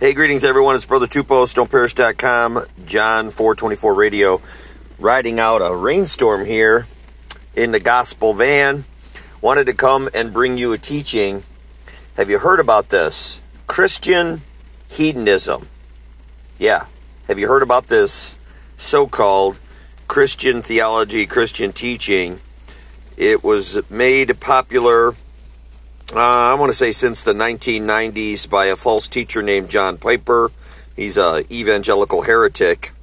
Hey, greetings everyone. It's Brother Tupo, StoneParish.com, John 424 Radio, riding out a rainstorm here in the gospel van. Wanted to come and bring you a teaching. Have you heard about this? Christian hedonism. Yeah. Have you heard about this so-called Christian theology, Christian teaching? It was made popular, I want to say since the 1990s by a false teacher named John Piper. He's an evangelical heretic.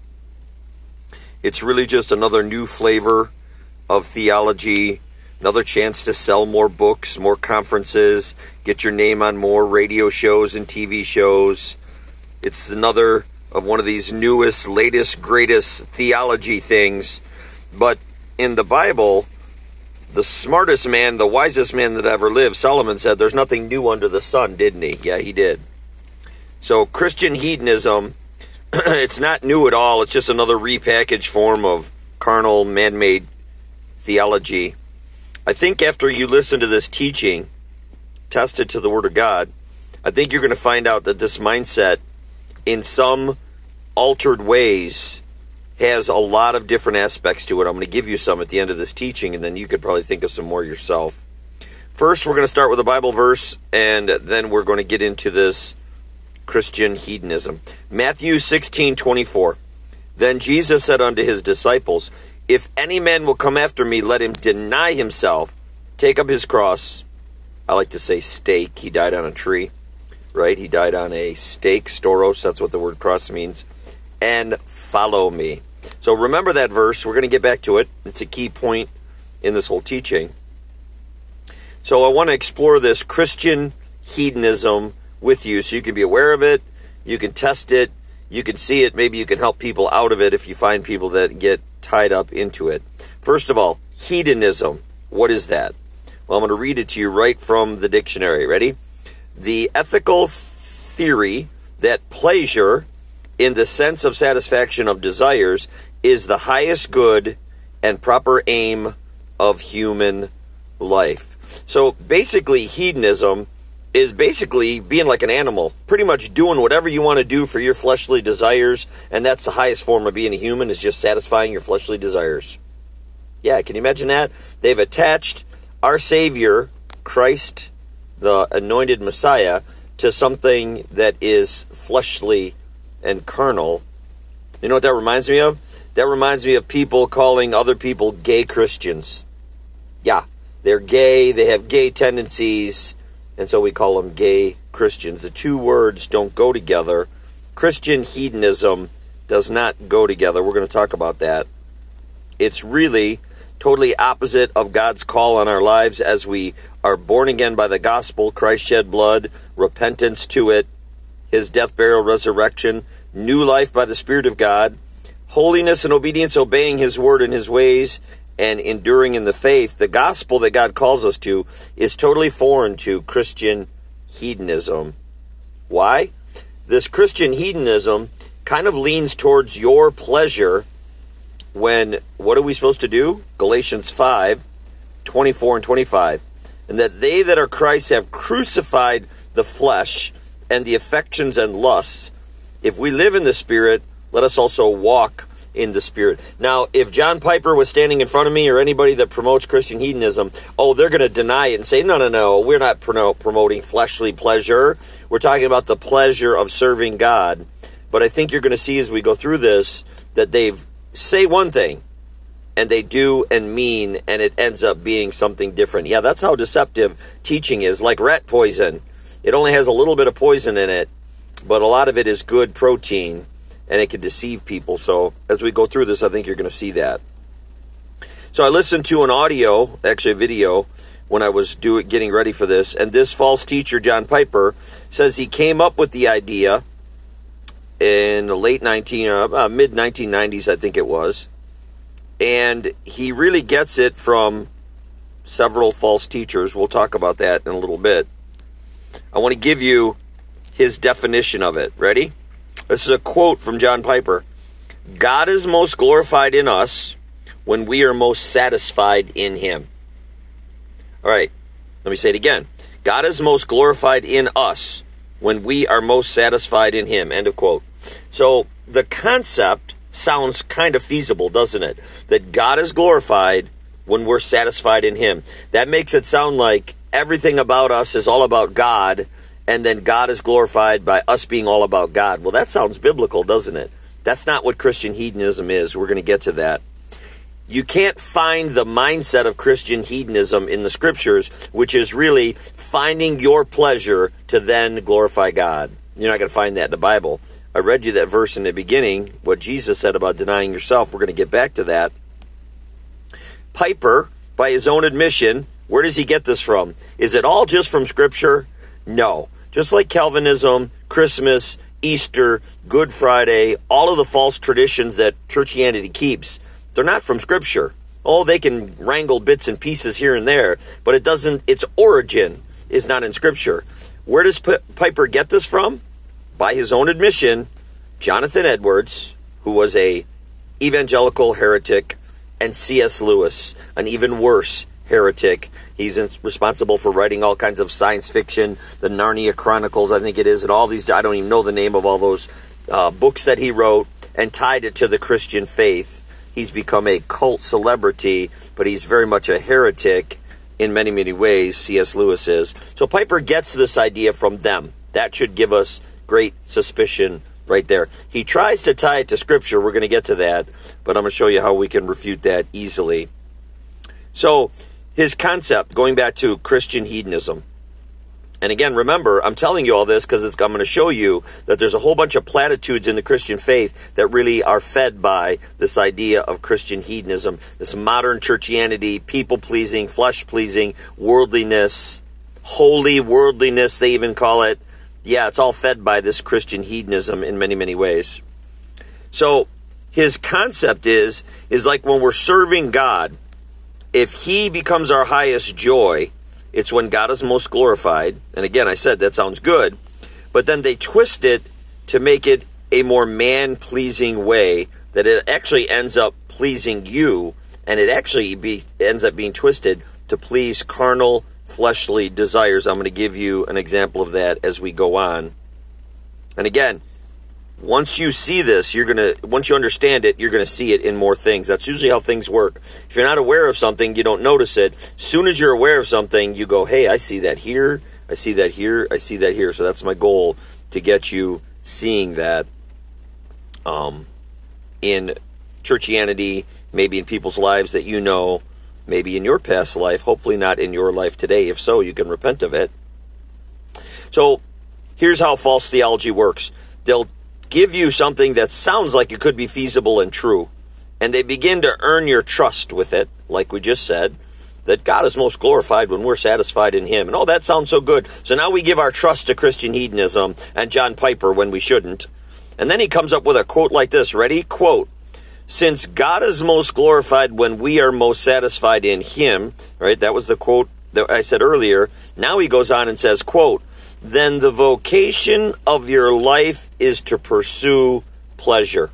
It's really just another new flavor of theology, another chance to sell more books, more conferences, get your name on more radio shows and TV shows. It's another of one of these newest, latest, greatest theology things. But in the Bible, the smartest man, the wisest man that ever lived, Solomon said, there's nothing new under the sun, didn't he? Yeah, he did. So Christian hedonism, it's not new at all. It's just another repackaged form of carnal, man-made theology. I think after you listen to this teaching, test it to the Word of God, I think you're going to find out that this mindset, in some altered ways, has a lot of different aspects to it. I'm going to give you some at the end of this teaching, and then you could probably think of some more yourself. First, we're going to start with a Bible verse, and then we're going to get into this Christian hedonism. Matthew 16:24. Then Jesus said unto his disciples, If any man will come after me, let him deny himself, take up his cross. I like to say stake. He died on a tree, right? He died on a stake, storos, that's what the word cross means, and follow me. So remember that verse. We're going to get back to it. It's a key point in this whole teaching. So I want to explore this Christian hedonism with you so you can be aware of it, you can test it, you can see it, maybe you can help people out of it if you find people that get tied up into it. First of all, hedonism. What is that? Well, I'm going to read it to you right from the dictionary. Ready? The ethical theory that pleasure, in the sense of satisfaction of desires, is the highest good and proper aim of human life. So basically, hedonism is basically being like an animal, pretty much doing whatever you want to do for your fleshly desires, and that's the highest form of being a human, is just satisfying your fleshly desires. Yeah, can you imagine that? They've attached our Savior, Christ, the anointed Messiah, to something that is fleshly and carnal. You know what that reminds me of? That reminds me of people calling other people gay Christians. Yeah, they're gay, they have gay tendencies, and so we call them gay Christians. The two words don't go together. Christian hedonism does not go together. We're going to talk about that. It's really totally opposite of God's call on our lives as we are born again by the gospel, Christ shed blood, repentance to it, his death, burial, resurrection, new life by the Spirit of God, holiness and obedience, obeying his word and his ways, and enduring in the faith. The gospel that God calls us to is totally foreign to Christian hedonism. Why? This Christian hedonism kind of leans towards your pleasure when, what are we supposed to do? Galatians 5:24 and 25. And that they that are Christ have crucified the flesh and the affections and lusts. If we live in the Spirit, let us also walk in the Spirit. Now, if John Piper was standing in front of me, or anybody that promotes Christian hedonism, they're going to deny it and say, no, we're not promoting fleshly pleasure. We're talking about the pleasure of serving God. But I think you're going to see as we go through this that they say one thing, and they do and mean, and it ends up being something different. Yeah, that's how deceptive teaching is, like rat poison. It only has a little bit of poison in it, but a lot of it is good protein, and it can deceive people. So as we go through this, I think you're going to see that. So I listened to an audio, actually a video, when I was getting ready for this, and this false teacher, John Piper, says he came up with the idea in the mid-1990s, I think it was, and he really gets it from several false teachers. We'll talk about that in a little bit. I want to give you his definition of it. Ready? This is a quote from John Piper. God is most glorified in us when we are most satisfied in him. All right, let me say it again. God is most glorified in us when we are most satisfied in him, end of quote. So the concept sounds kind of feasible, doesn't it? That God is glorified when we're satisfied in him. That makes it sound like everything about us is all about God, and then God is glorified by us being all about God. Well, that sounds biblical, doesn't it? That's not what Christian hedonism is. We're going to get to that. You can't find the mindset of Christian hedonism in the scriptures, which is really finding your pleasure to then glorify God. You're not going to find that in the Bible. I read you that verse in the beginning, what Jesus said about denying yourself. We're going to get back to that. Piper, by his own admission, where does he get this from? Is it all just from Scripture? No. Just like Calvinism, Christmas, Easter, Good Friday, all of the false traditions that Churchianity keeps, they're not from Scripture. Oh, they can wrangle bits and pieces here and there, but it doesn't. Its origin is not in Scripture. Where does Piper get this from? By his own admission, Jonathan Edwards, who was a evangelical heretic, and C.S. Lewis, an even worse heretic. He's responsible for writing all kinds of science fiction, the Narnia Chronicles, I think it is, and all these, I don't even know the name of all those books that he wrote, and tied it to the Christian faith. He's become a cult celebrity, but he's very much a heretic in many, many ways, C.S. Lewis is. So Piper gets this idea from them. That should give us great suspicion right there. He tries to tie it to Scripture. We're going to get to that, but I'm going to show you how we can refute that easily. So his concept, going back to Christian hedonism. And again, remember, I'm telling you all this because I'm going to show you that there's a whole bunch of platitudes in the Christian faith that really are fed by this idea of Christian hedonism, this modern churchianity, people-pleasing, flesh-pleasing, worldliness, holy worldliness, they even call it. Yeah, it's all fed by this Christian hedonism in many, many ways. So his concept is like when we're serving God, if he becomes our highest joy, it's when God is most glorified. And again, I said that sounds good, but then they twist it to make it a more man-pleasing way, that it actually ends up pleasing you, and it actually ends up being twisted to please carnal, fleshly desires. I'm going to give you an example of that as we go on. And again, once you see this, once you understand it, you're going to see it in more things. That's usually how things work. If you're not aware of something, you don't notice it. As soon as you're aware of something, you go, hey, I see that here, I see that here, I see that here. So that's my goal, to get you seeing that in churchianity, maybe in people's lives that you know, maybe in your past life, hopefully not in your life today. If so, you can repent of it. So here's how false theology works. They'll give you something that sounds like it could be feasible and true, and they begin to earn your trust with it, like we just said, that God is most glorified when we're satisfied in him. And oh, that sounds so good. So now we give our trust to Christian hedonism and John Piper when we shouldn't. And then he comes up with a quote like this. Ready? Quote, "Since God is most glorified when we are most satisfied in him," right? That was the quote that I said earlier. Now he goes on and says, quote, "Then the vocation of your life is to pursue pleasure."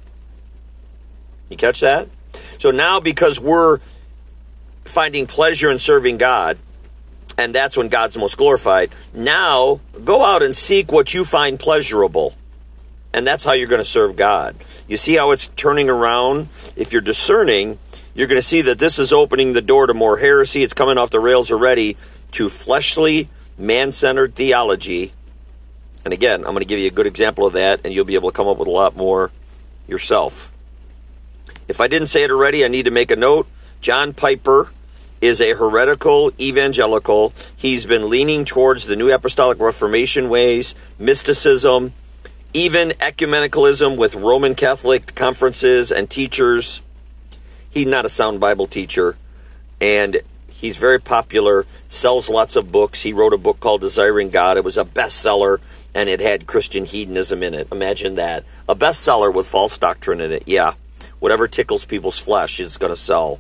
You catch that? So now, because we're finding pleasure in serving God, and that's when God's most glorified, now go out and seek what you find pleasurable. And that's how you're going to serve God. You see how it's turning around? If you're discerning, you're going to see that this is opening the door to more heresy. It's coming off the rails already to fleshly, man-centered theology. And again, I'm going to give you a good example of that, and you'll be able to come up with a lot more yourself. If I didn't say it already, I need to make a note. John Piper is a heretical evangelical. He's been leaning towards the New Apostolic Reformation ways, mysticism, even ecumenicalism with Roman Catholic conferences and teachers. He's not a sound Bible teacher, and he's very popular, sells lots of books. He wrote a book called Desiring God. It was a bestseller, and it had Christian hedonism in it. Imagine that. A bestseller with false doctrine in it. Yeah, whatever tickles people's flesh is going to sell.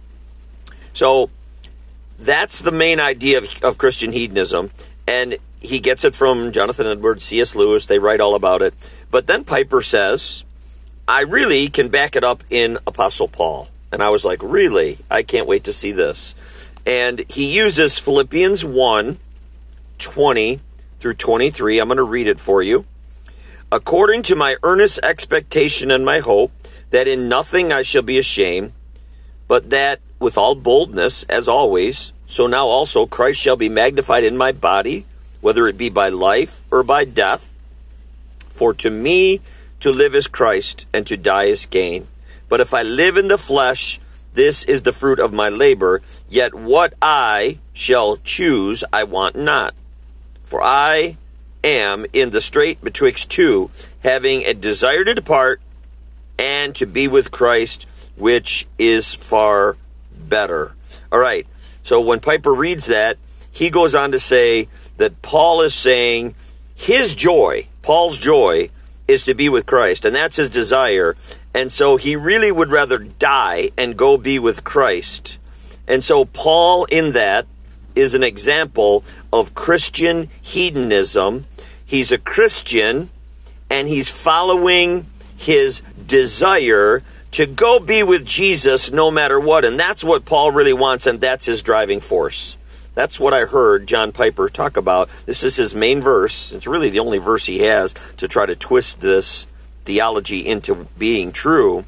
So that's the main idea of Christian hedonism, and he gets it from Jonathan Edwards, C.S. Lewis. They write all about it. But then Piper says, I really can back it up in Apostle Paul. And I was like, really? I can't wait to see this. And he uses Philippians 1:20 through 23. I'm going to read it for you. According to my earnest expectation and my hope, that in nothing I shall be ashamed, but that with all boldness, as always, so now also Christ shall be magnified in my body, whether it be by life or by death. For to me to live is Christ, and to die is gain. But if I live in the flesh, this is the fruit of my labor, yet what I shall choose I want not. For I am in the strait betwixt two, having a desire to depart and to be with Christ, which is far better. All right, so when Piper reads that, he goes on to say that Paul is saying his joy, Paul's joy, is to be with Christ, and that's his desire. And so he really would rather die and go be with Christ. And so Paul, in that, is an example of Christian hedonism. He's a Christian, and he's following his desire to go be with Jesus no matter what. And that's what Paul really wants, and that's his driving force. That's what I heard John Piper talk about. This is his main verse. It's really the only verse he has to try to twist this theology into being true.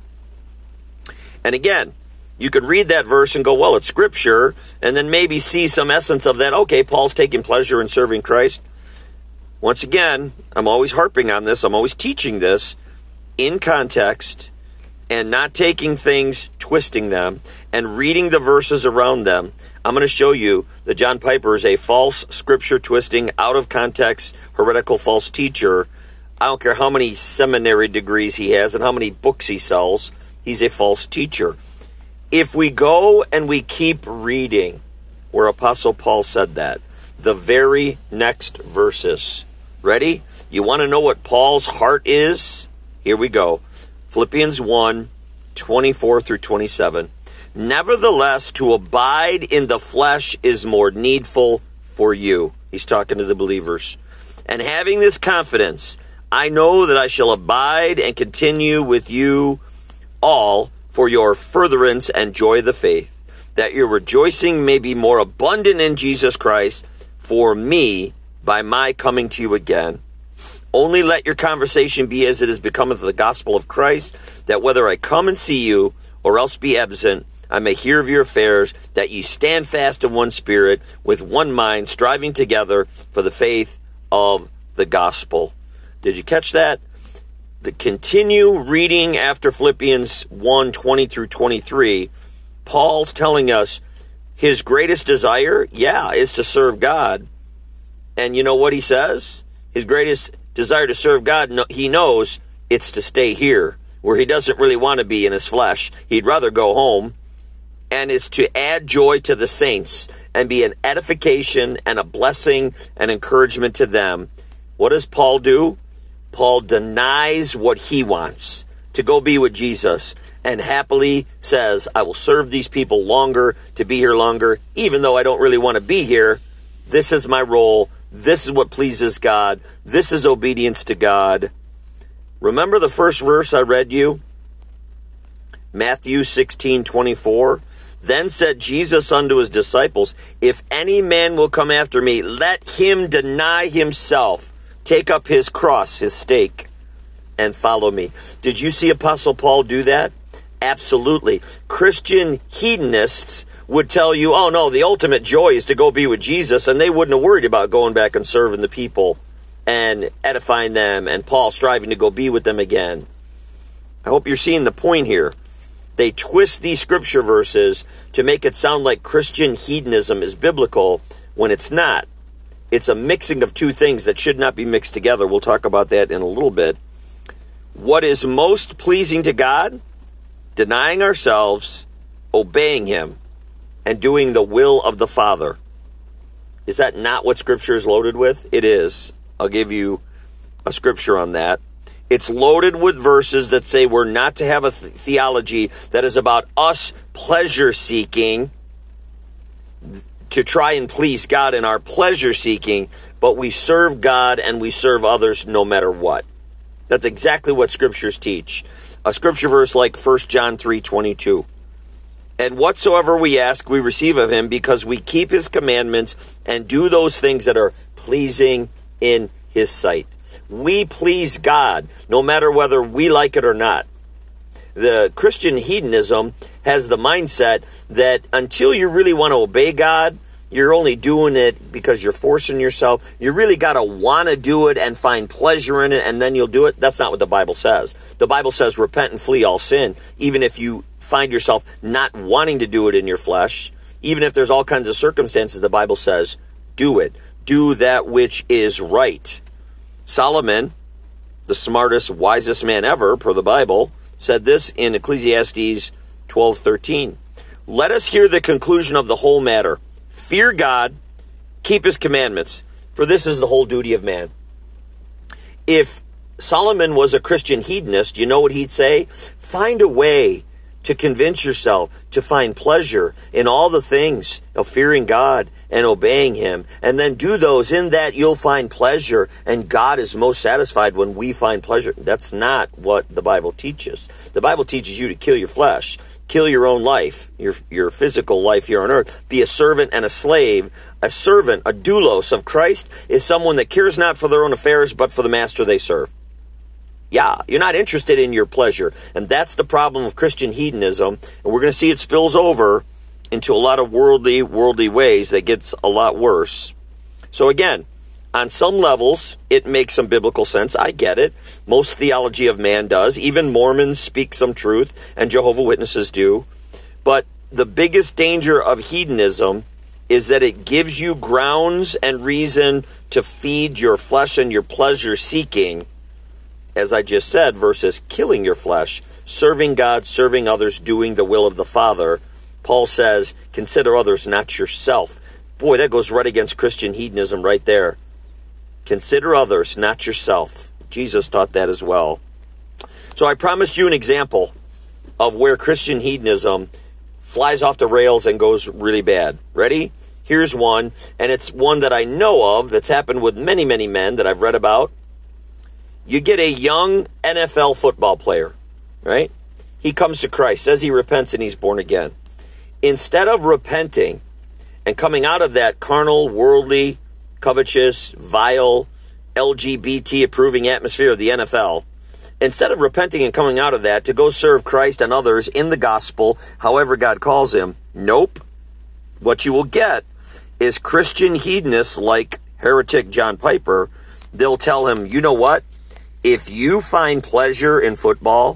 And again, you could read that verse and go, well, it's Scripture, and then maybe see some essence of that. Okay, Paul's taking pleasure in serving Christ. Once again, I'm always harping on this. I'm always teaching this in context and not taking things, twisting them, and reading the verses around them. I'm going to show you that John Piper is a false scripture twisting, out of context, heretical false teacher. I don't care how many seminary degrees he has and how many books he sells. He's a false teacher. If we go and we keep reading where Apostle Paul said that, the very next verses. Ready? You want to know what Paul's heart is? Here we go. Philippians 1, 24 through 27. Nevertheless, to abide in the flesh is more needful for you. He's talking to the believers. And having this confidence, I know that I shall abide and continue with you all for your furtherance and joy of the faith, that your rejoicing may be more abundant in Jesus Christ for me by my coming to you again. Only let your conversation be as it is becometh the gospel of Christ, that whether I come and see you or else be absent, I may hear of your affairs, that ye stand fast in one spirit, with one mind, striving together for the faith of the gospel. Did you catch that? Continue reading after Philippians 1, 20 through 23. Paul's telling us his greatest desire, is to serve God. And you know what he says? His greatest desire to serve God, he knows it's to stay here, where he doesn't really want to be in his flesh. He'd rather go home, and is to add joy to the saints and be an edification and a blessing and encouragement to them. What does Paul do? Paul denies what he wants, to go be with Jesus, and happily says, I will serve these people longer, to be here longer, even though I don't really want to be here. This is my role. This is what pleases God. This is obedience to God. Remember the first verse I read you? Matthew 16:24. Then said Jesus unto his disciples, if any man will come after me, let him deny himself, take up his cross, his stake, and follow me. Did you see Apostle Paul do that? Absolutely. Christian hedonists would tell you, oh no, the ultimate joy is to go be with Jesus, and they wouldn't have worried about going back and serving the people and edifying them, and Paul striving to go be with them again. I hope you're seeing the point here. They twist these scripture verses to make it sound like Christian hedonism is biblical when it's not. It's a mixing of two things that should not be mixed together. We'll talk about that in a little bit. What is most pleasing to God? Denying ourselves, obeying him, and doing the will of the Father. Is that not what Scripture is loaded with? It is. I'll give you a scripture on that. It's loaded with verses that say we're not to have a theology that is about us pleasure seeking, to try and please God in our pleasure seeking, but we serve God and we serve others no matter what. That's exactly what scriptures teach. A scripture verse like 1 John 3:22. And whatsoever we ask, we receive of him, because we keep his commandments and do those things that are pleasing in his sight. We please God, no matter whether we like it or not. The Christian hedonism has the mindset that until you really want to obey God, you're only doing it because you're forcing yourself. You really got to want to do it and find pleasure in it, and then you'll do it. That's not what the Bible says. The Bible says repent and flee all sin. Even if you find yourself not wanting to do it in your flesh, even if there's all kinds of circumstances, the Bible says do it. Do that which is right. Solomon, the smartest, wisest man ever, per the Bible, said this in Ecclesiastes 12:13. Let us hear the conclusion of the whole matter. Fear God, keep his commandments, for this is the whole duty of man. If Solomon was a Christian hedonist, you know what he'd say? Find a way to convince yourself to find pleasure in all the things of fearing God and obeying him. And then do those. In that you'll find pleasure. And God is most satisfied when we find pleasure. That's not what the Bible teaches. The Bible teaches you to kill your flesh. Kill your own life, your physical life here on earth. Be a servant and a slave. A servant, a doulos of Christ, is someone that cares not for their own affairs, but for the master they serve. Yeah, you're not interested in your pleasure. And that's the problem of Christian hedonism. And we're going to see it spills over into a lot of worldly ways that gets a lot worse. So again, on some levels, it makes some biblical sense. I get it. Most theology of man does. Even Mormons speak some truth, and Jehovah's Witnesses do. But the biggest danger of hedonism is that it gives you grounds and reason to feed your flesh and your pleasure seeking, as I just said, versus killing your flesh, serving God, serving others, doing the will of the Father. Paul says, consider others, not yourself. Boy, that goes right against Christian hedonism right there. Consider others, not yourself. Jesus taught that as well. So I promised you an example of where Christian hedonism flies off the rails and goes really bad. Ready? Here's one, and it's one that I know of that's happened with many, many men that I've read about. You get a young NFL football player, right? He comes to Christ, says he repents, and he's born again. Instead of repenting and coming out of that carnal, worldly, covetous, vile, LGBT-approving atmosphere of the NFL, instead of repenting and coming out of that to go serve Christ and others in the gospel, however God calls him, nope. What you will get is Christian hedonists like heretic John Piper. They'll tell him, you know what? If you find pleasure in football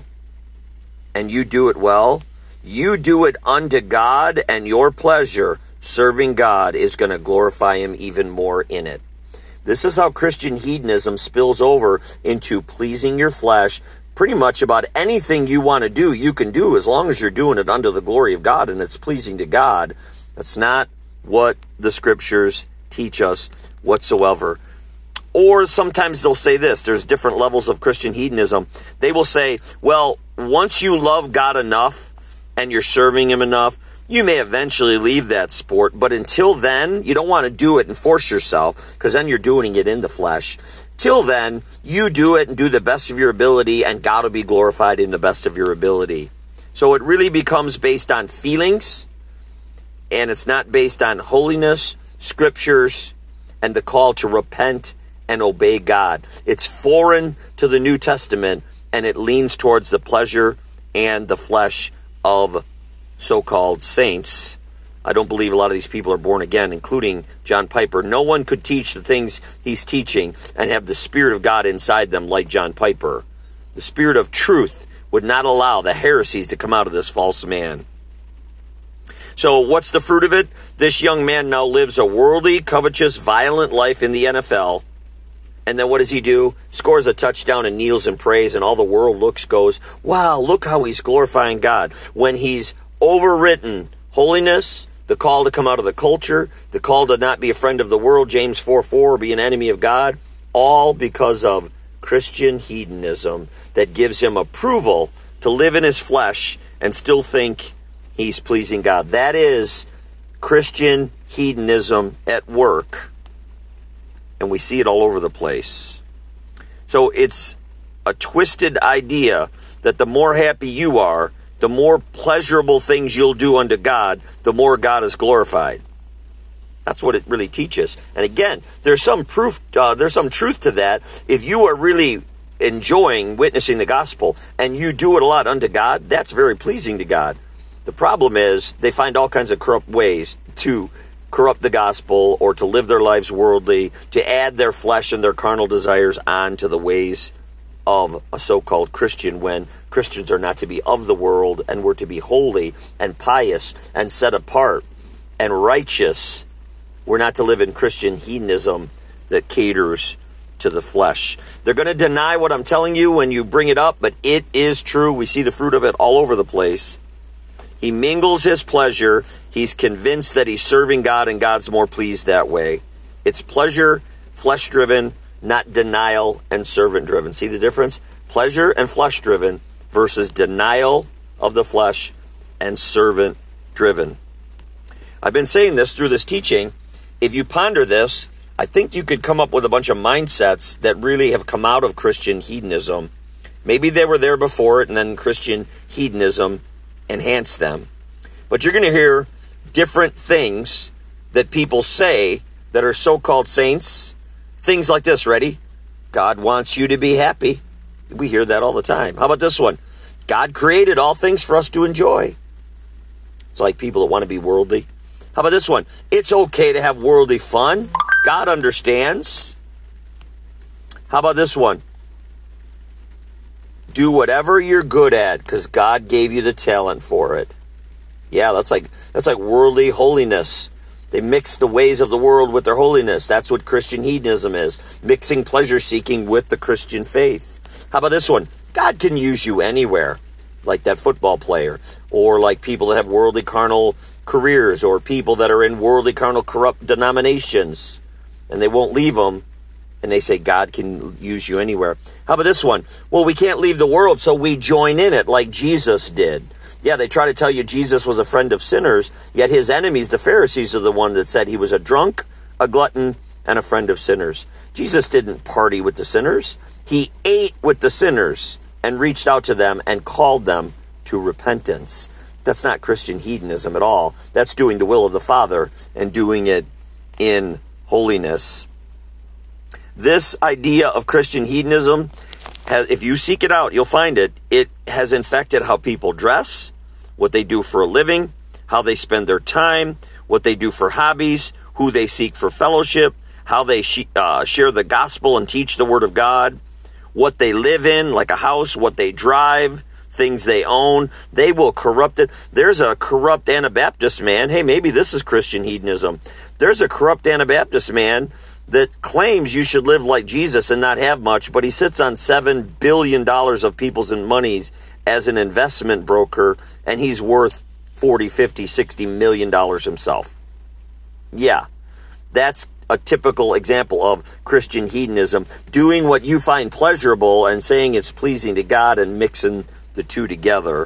and you do it well, you do it unto God, and your pleasure serving God is going to glorify him even more in it. This is how Christian hedonism spills over into pleasing your flesh. Pretty much about anything you want to do, you can do as long as you're doing it unto the glory of God and it's pleasing to God. That's not what the scriptures teach us whatsoever. Or sometimes they'll say this, there's different levels of Christian hedonism. They will say, well, once you love God enough and you're serving him enough, you may eventually leave that sport. But until then, you don't want to do it and force yourself, because then you're doing it in the flesh. Till then, you do it and do the best of your ability, and God will be glorified in the best of your ability. So it really becomes based on feelings, and it's not based on holiness, scriptures, and the call to repent and obey God. It's foreign to the New Testament, and it leans towards the pleasure and the flesh of so-called saints. I don't believe a lot of these people are born again, including John Piper. No one could teach the things he's teaching and have the Spirit of God inside them like John Piper. The Spirit of truth would not allow the heresies to come out of this false man. So what's the fruit of it? This young man now lives a worldly, covetous, violent life in the NFL. And then what does he do? Scores a touchdown and kneels and prays, and all the world goes, wow, look how he's glorifying God. When he's overwritten holiness, the call to come out of the culture, the call to not be a friend of the world, James 4:4, or be an enemy of God, all because of Christian hedonism that gives him approval to live in his flesh and still think he's pleasing God. That is Christian hedonism at work. And we see it all over the place. So it's a twisted idea that the more happy you are, the more pleasurable things you'll do unto God, the more God is glorified. That's what it really teaches. And again, there's some truth to that. If you are really enjoying witnessing the gospel and you do it a lot unto God, that's very pleasing to God. The problem is they find all kinds of corrupt ways to corrupt the gospel or to live their lives worldly, to add their flesh and their carnal desires onto the ways of a so-called Christian, when Christians are not to be of the world and we're to be holy and pious and set apart and righteous. We're not to live in Christian hedonism that caters to the flesh. They're going to deny what I'm telling you when you bring it up, but it is true. We see the fruit of it all over the place. He mingles his pleasure. He's convinced that he's serving God and God's more pleased that way. It's pleasure, flesh-driven, not denial and servant-driven. See the difference? Pleasure and flesh-driven versus denial of the flesh and servant-driven. I've been saying this through this teaching. If you ponder this, I think you could come up with a bunch of mindsets that really have come out of Christian hedonism. Maybe they were there before it, and then Christian hedonism enhanced them. But you're going to hear different things that people say that are so-called saints. Things like this, ready? God wants you to be happy. We hear that all the time. How about this one? God created all things for us to enjoy. It's like people that want to be worldly. How about this one? It's okay to have worldly fun. God understands. How about this one? Do whatever you're good at because God gave you the talent for it. Yeah, that's like worldly holiness. They mix the ways of the world with their holiness. That's what Christian hedonism is. Mixing pleasure seeking with the Christian faith. How about this one? God can use you anywhere. Like that football player, or like people that have worldly carnal careers, or people that are in worldly carnal corrupt denominations, and they won't leave them, and they say God can use you anywhere. How about this one? Well, we can't leave the world, so we join in it like Jesus did. Yeah, they try to tell you Jesus was a friend of sinners, yet his enemies, the Pharisees, are the one that said he was a drunk, a glutton, and a friend of sinners. Jesus didn't party with the sinners. He ate with the sinners and reached out to them and called them to repentance. That's not Christian hedonism at all. That's doing the will of the Father and doing it in holiness. This idea of Christian hedonism, if you seek it out, you'll find it. It has infected how people dress, what they do for a living, how they spend their time, what they do for hobbies, who they seek for fellowship, how they share the gospel and teach the word of God, what they live in, like a house, what they drive, things they own. They will corrupt it. There's a corrupt Anabaptist man. Hey, maybe this is Christian hedonism. There's a corrupt Anabaptist man that claims you should live like Jesus and not have much, but he sits on $7 billion of people's monies as an investment broker, and he's worth 40, 50, 60 million dollars himself. Yeah, that's a typical example of Christian hedonism, doing what you find pleasurable and saying it's pleasing to God and mixing the two together.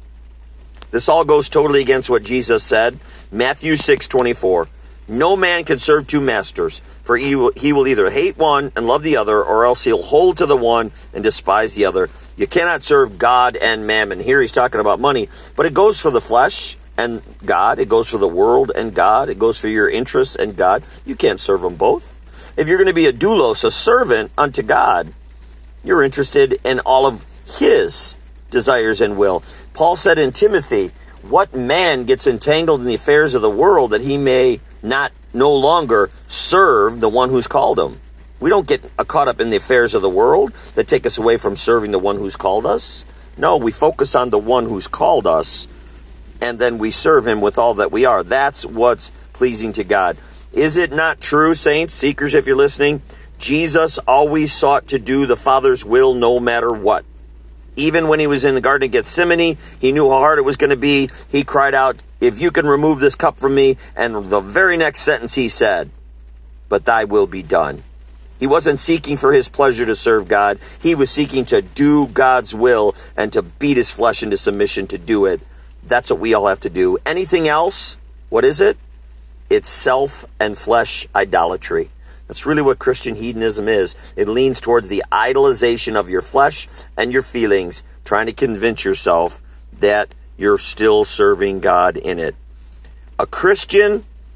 This all goes totally against what Jesus said. Matthew 6:24. No man can serve two masters, for he will either hate one and love the other, or else he'll hold to the one and despise the other. You cannot serve God and mammon. Here he's talking about money, but it goes for the flesh and God. It goes for the world and God. It goes for your interests and God. You can't serve them both. If you're going to be a doulos, a servant unto God, you're interested in all of his desires and will. Paul said in Timothy, what man gets entangled in the affairs of the world that he may no longer serve the one who's called him? We don't get caught up in the affairs of the world that take us away from serving the one who's called us. No, we focus on the one who's called us, and then we serve him with all that we are. That's what's pleasing to God. Is it not true, saints, seekers, if you're listening? Jesus always sought to do the Father's will no matter what. Even when he was in the Garden of Gethsemane, he knew how hard it was going to be. He cried out, if you can remove this cup from me. And the very next sentence he said, but thy will be done. He wasn't seeking for his pleasure to serve God. He was seeking to do God's will and to beat his flesh into submission to do it. That's what we all have to do. Anything else, what is it? It's self and flesh idolatry. That's really what Christian hedonism is. It leans towards the idolization of your flesh and your feelings, trying to convince yourself that you're still serving God in it. A Christian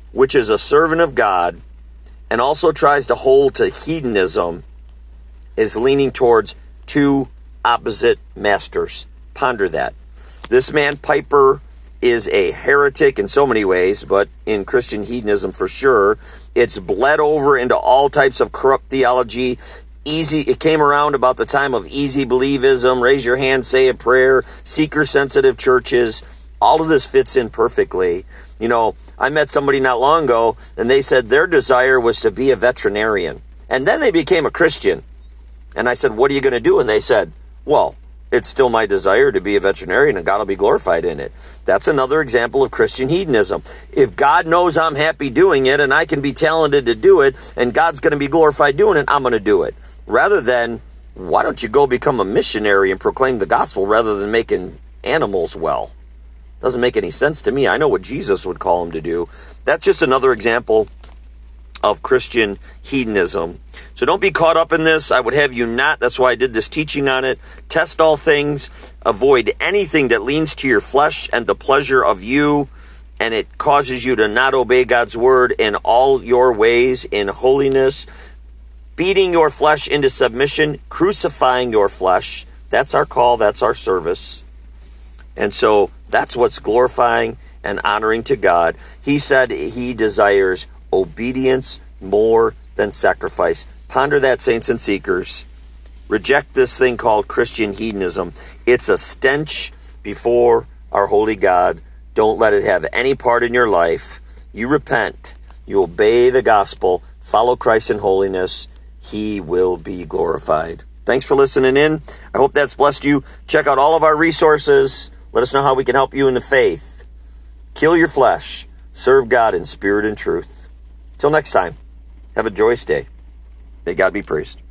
which is a servant of God and also tries to hold to hedonism, is leaning towards two opposite masters. Ponder that. This man, Piper, is a heretic in so many ways, but in Christian hedonism for sure. It's bled over into all types of corrupt theology. It came around about the time of easy believism, raise your hand, say a prayer, seeker-sensitive churches. All of this fits in perfectly. You know, I met somebody not long ago, and they said their desire was to be a veterinarian. And then they became a Christian. And I said, what are you going to do? And they said, well, it's still my desire to be a veterinarian, and God will be glorified in it. That's another example of Christian hedonism. If God knows I'm happy doing it, and I can be talented to do it, and God's going to be glorified doing it, I'm going to do it. Rather than, why don't you go become a missionary and proclaim the gospel rather than making animals well? Doesn't make any sense to me. I know what Jesus would call him to do. That's just another example of Christian hedonism. So don't be caught up in this. I would have you not. That's why I did this teaching on it. Test all things. Avoid anything that leans to your flesh and the pleasure of you, and it causes you to not obey God's word in all your ways in holiness. Beating your flesh into submission, crucifying your flesh. That's our call. That's our service. And so that's what's glorifying and honoring to God. He said he desires obedience more than sacrifice. Ponder that, saints and seekers. Reject this thing called Christian hedonism. It's a stench before our holy God. Don't let it have any part in your life. You repent. You obey the gospel. Follow Christ in holiness. He will be glorified. Thanks for listening in. I hope that's blessed you. Check out all of our resources. Let us know how we can help you in the faith. Kill your flesh. Serve God in spirit and truth. Till next time, have a joyous day. May God be praised.